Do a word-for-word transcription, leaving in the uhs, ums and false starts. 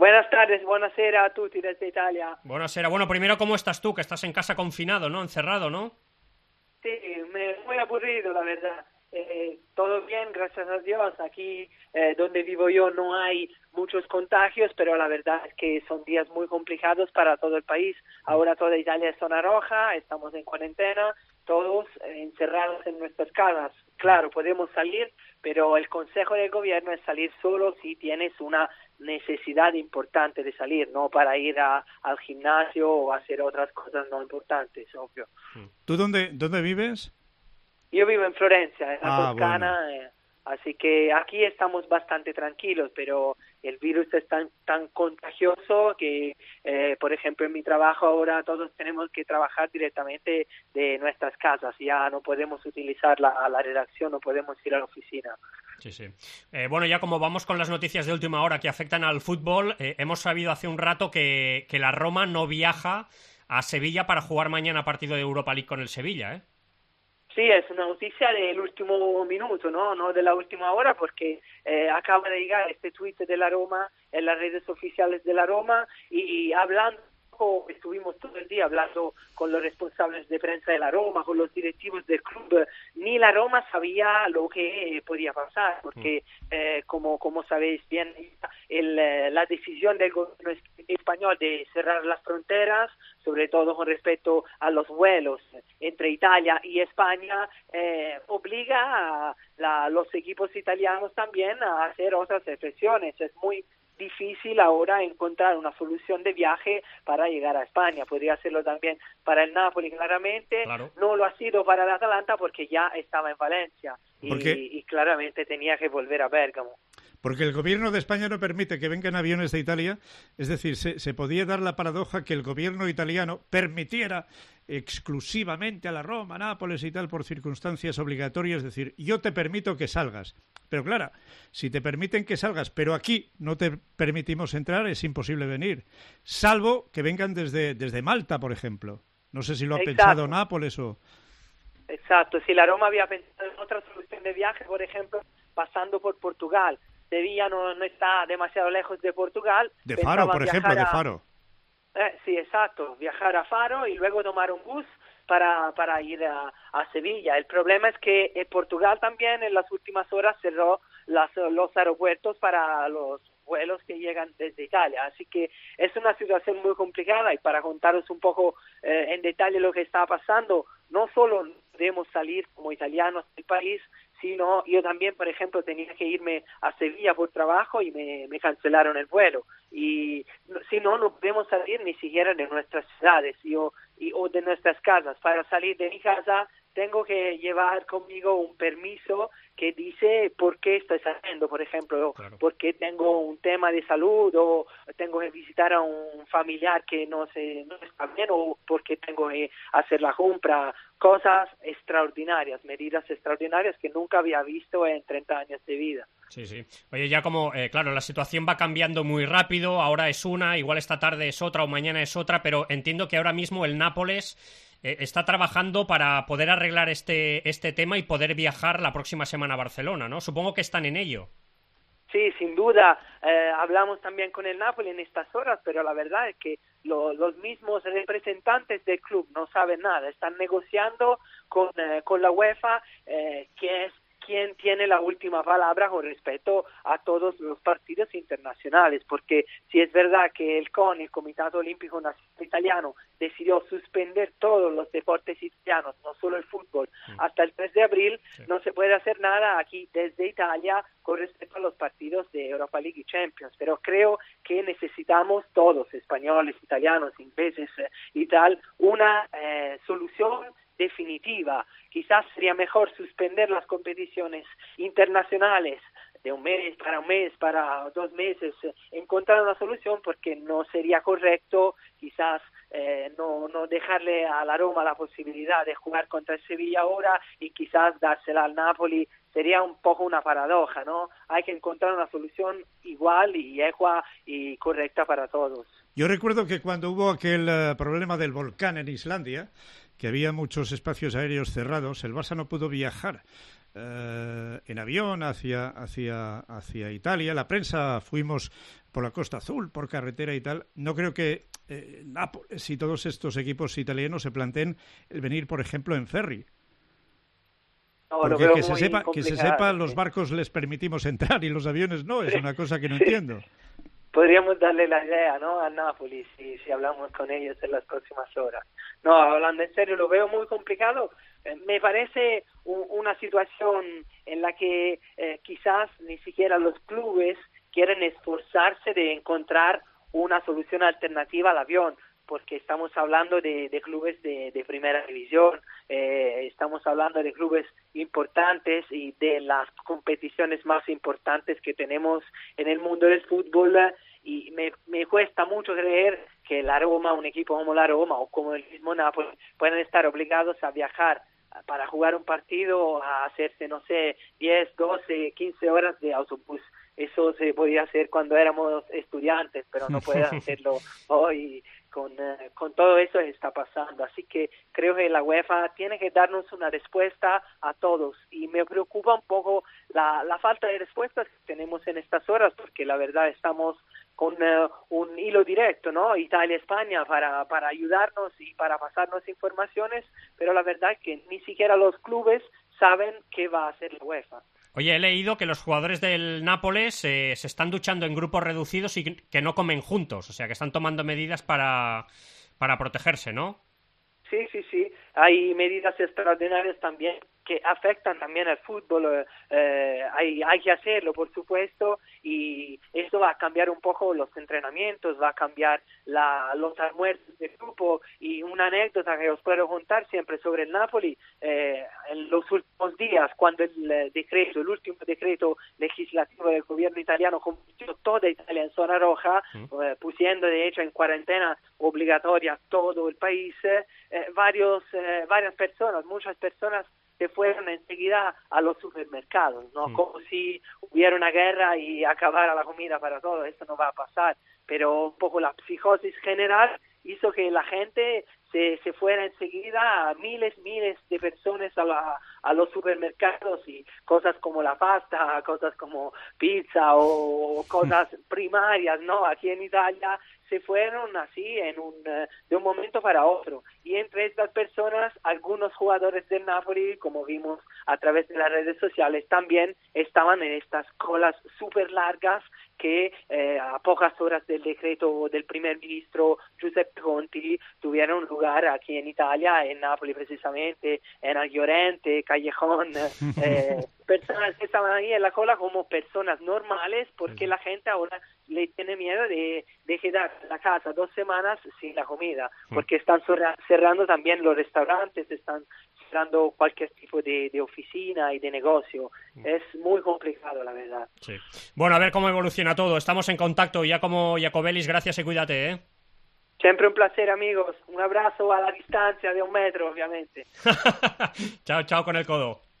Buenas tardes, buonasera a tutti desde Italia. Buonasera. Bueno, primero, ¿cómo estás tú? Que estás en casa confinado, ¿no? Encerrado, ¿no? Sí, me muy aburrido, la verdad. Eh, todo bien, gracias a Dios. Aquí eh, donde vivo yo no hay muchos contagios, pero la verdad es que son días muy complicados para todo el país. Ahora toda Italia es zona roja, estamos en cuarentena, todos eh, encerrados en nuestras casas. Claro, podemos salir, pero el consejo del gobierno es salir solo si tienes una necesidad importante de salir, no para ir a, al gimnasio o hacer otras cosas no importantes, obvio. ¿Tú dónde, dónde vives? Yo vivo en Florencia, en la Ah, Toscana, bueno. eh, así que aquí estamos bastante tranquilos, pero el virus es tan tan contagioso que, eh, por ejemplo, en mi trabajo ahora todos tenemos que trabajar directamente de nuestras casas, ya no podemos utilizar la, la redacción, no podemos ir a la oficina. Sí, sí. Eh, bueno, ya como vamos con las noticias de última hora que afectan al fútbol, eh, hemos sabido hace un rato que, que la Roma no viaja a Sevilla para jugar mañana partido de Europa League con el Sevilla, ¿eh? Sí, es una noticia del último minuto, ¿no? No de la última hora, porque eh, acaba de llegar este tuit de la Roma en las redes oficiales de la Roma y hablando, estuvimos todo el día hablando con los responsables de prensa de la Roma, con los directivos del club. Ni la Roma sabía lo que podía pasar, porque eh, como como sabéis bien, el, la decisión del gobierno español de cerrar las fronteras, sobre todo con respecto a los vuelos entre Italia y España, eh, obliga a la, los equipos italianos también a hacer otras reflexiones. Es muy difícil ahora encontrar una solución de viaje para llegar a España. Podría hacerlo también para el Napoli, claramente. Claro. No lo ha sido para el Atalanta porque ya estaba en Valencia y, y claramente tenía que volver a Bérgamo. Porque el gobierno de España no permite que vengan aviones de Italia, es decir, se, se podía dar la paradoja que el gobierno italiano permitiera exclusivamente a la Roma, Nápoles y tal por circunstancias obligatorias, es decir, yo te permito que salgas. Pero claro, si te permiten que salgas, pero aquí no te permitimos entrar, es imposible venir, salvo que vengan desde, desde Malta, por ejemplo. No sé si lo ha Exacto. pensado Nápoles o... Exacto, si la Roma había pensado en otra solución de viaje, por ejemplo, pasando por Portugal. Sevilla no, no está demasiado lejos de Portugal. De Faro, por ejemplo, de Faro. Eh, sí, exacto, viajar a Faro y luego tomar un bus para, para ir a, a Sevilla. El problema es que en Portugal también en las últimas horas cerró las, los aeropuertos para los vuelos que llegan desde Italia, así que es una situación muy complicada y para contaros un poco eh, en detalle lo que está pasando, no solo debemos salir como italianos del país, sino yo también, por ejemplo, tenía que irme a Sevilla por trabajo y me, me cancelaron el vuelo. Y si no, no podemos salir ni siquiera de nuestras ciudades yo, y, o de nuestras casas. Para salir de mi casa tengo que llevar conmigo un permiso que dice por qué estoy saliendo, por ejemplo, claro. porque tengo un tema de salud o tengo que visitar a un familiar que no, se, no está bien o porque tengo que hacer la compra, cosas extraordinarias, medidas extraordinarias que nunca había visto en treinta años de vida. Sí, sí. Oye, ya como, eh, claro, la situación va cambiando muy rápido, ahora es una, igual esta tarde es otra o mañana es otra, pero entiendo que ahora mismo el Nápoles eh, está trabajando para poder arreglar este, este tema y poder viajar la próxima semana a Barcelona, ¿no? Supongo que están en ello. Sí, sin duda. Eh, hablamos también con el Napoli en estas horas, pero la verdad es que lo, los mismos representantes del club no saben nada. Están negociando con, eh, con la UEFA, eh, que es quien tiene la última palabra con respecto a todos los partidos internacionales, porque si es verdad que el C O N, el Comitato Olímpico Nacional Italiano, decidió suspender todos los deportes italianos, no solo el fútbol, sí. hasta el tres de abril, sí. no se puede hacer nada aquí desde Italia con respecto a los partidos de Europa League y Champions, pero creo que necesitamos todos, españoles, italianos, ingleses y tal, una eh, solución definitiva. Quizás sería mejor suspender las competiciones internacionales de un mes para un mes, para dos meses, encontrar una solución, porque no sería correcto quizás eh, no, no dejarle a la Roma la posibilidad de jugar contra el Sevilla ahora y quizás dársela al Napoli. Sería un poco una paradoja, ¿no? Hay que encontrar una solución igual y ecua y correcta para todos. Yo recuerdo que cuando hubo aquel uh, problema del volcán en Islandia, que había muchos espacios aéreos cerrados, el Barça no pudo viajar eh, en avión hacia, hacia, hacia Italia. La prensa fuimos por la Costa Azul, por carretera y tal. No creo que eh, Nápoles y todos estos equipos italianos se planteen el venir, por ejemplo, en ferry. No, Porque que se, sepa, que se sepa, sí. los barcos les permitimos entrar y los aviones no. Es una cosa que no entiendo. Podríamos darle la idea, ¿no?, a Nápoles si, si hablamos con ellos en las próximas horas. No, hablando en serio, lo veo muy complicado. Eh, me parece un, una situación en la que eh, quizás ni siquiera los clubes quieren esforzarse de encontrar una solución alternativa al avión, porque estamos hablando de, de clubes de, de primera división, eh, estamos hablando de clubes importantes y de las competiciones más importantes que tenemos en el mundo del fútbol, y me, me cuesta mucho creer que la Roma, un equipo como la Roma o como el mismo Nápoles, puedan estar obligados a viajar para jugar un partido, a hacerse, no sé, diez, doce, quince horas de autobús. Eso se podía hacer cuando éramos estudiantes, pero no puede hacerlo hoy. Con, eh, con todo eso que está pasando. Así que creo que la UEFA tiene que darnos una respuesta a todos, y me preocupa un poco la, la falta de respuestas que tenemos en estas horas, porque la verdad estamos con uh, un hilo directo, ¿no?, Italia-España, para, para ayudarnos y para pasarnos informaciones, pero la verdad es que ni siquiera los clubes saben qué va a hacer la UEFA. Oye, he leído que los jugadores del Nápoles eh, se están duchando en grupos reducidos y que no comen juntos, o sea, que están tomando medidas para, para protegerse, ¿no? Sí, sí, sí. Hay medidas extraordinarias también que afectan también al fútbol. Eh, hay, hay que hacerlo, por supuesto, y esto va a cambiar un poco los entrenamientos, va a cambiar la, los almuerzos del grupo. Y una anécdota que os puedo contar siempre sobre el Napoli, eh, en los últimos días, cuando el decreto, el último decreto legislativo del gobierno italiano convirtió toda Italia en zona roja, mm. eh, pusiendo de hecho en cuarentena obligatoria todo el país, eh, varios, eh, varias personas, muchas personas se fueron enseguida a los supermercados, ¿no? Mm. Como si hubiera una guerra y acabara la comida para todos. Eso no va a pasar, pero un poco la psicosis general hizo que la gente se, se fuera enseguida a miles, miles de personas a, la, a los supermercados, y cosas como la pasta, cosas como pizza o cosas primarias, ¿no? Aquí en Italia se fueron así en un, de un momento para otro. Y entre estas personas, algunos jugadores del Napoli, como vimos a través de las redes sociales, también estaban en estas colas súper largas que eh, a pocas horas del decreto del primer ministro Giuseppe Conte tuvieron lugar aquí en Italia, en Napoli precisamente, en el Llorente, Callejón, eh, personas que estaban ahí en la cola como personas normales, porque la gente ahora le tiene miedo de, de quedar en la casa dos semanas sin la comida, porque están cerrando también los restaurantes, están cerrando cualquier tipo de, de oficina y de negocio. Es muy complicado, la verdad. Sí. Bueno, a ver cómo evoluciona todo. Estamos en contacto. Giacomo Iacobelis, gracias y cuídate, ¿eh? Siempre un placer, amigos. Un abrazo a la distancia de un metro, obviamente. Chao, chao con el codo.